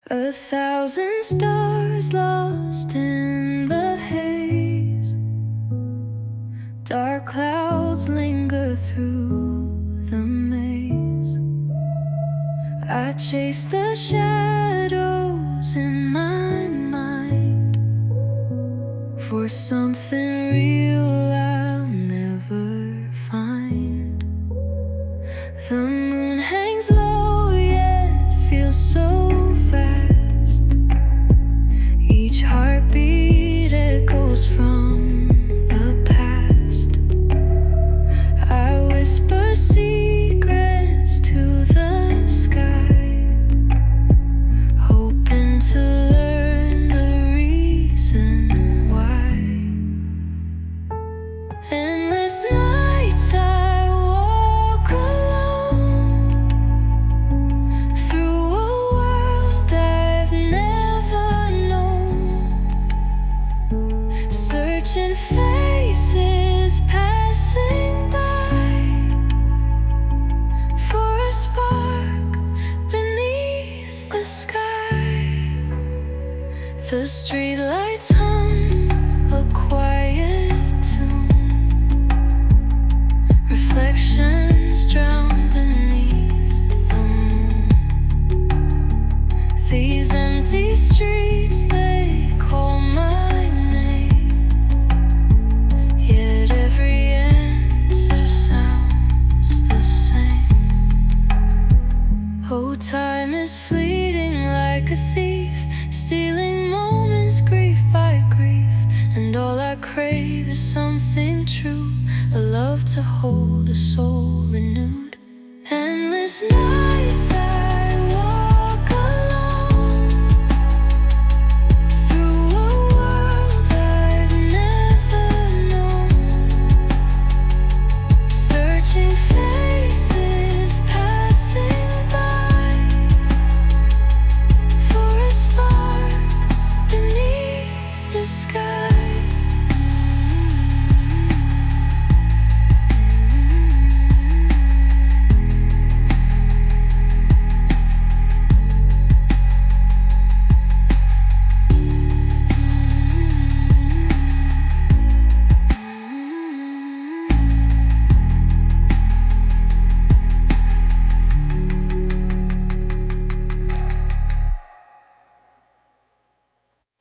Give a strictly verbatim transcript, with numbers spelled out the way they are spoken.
A thousand stars lost in the haze. Dark clouds linger through the maze. I chase the shadows in my mind for something real I'll never find. The moon hangs low yet feels so fast. Each heartbeat echoes from the past. I whisper secrets to the sky, hoping to learn the reason why. Endless nights I walk alone through a world I've never known, searching faces passing by for a spark beneath the sky. The streetlights hum a quiet tune, reflections drown beneath the moon. These empty streets, they call my name, yet every answer sounds the same. Oh, time is fleeting like a thief, stealing moments grief by grief. And all I crave is something true, a love to hold a soul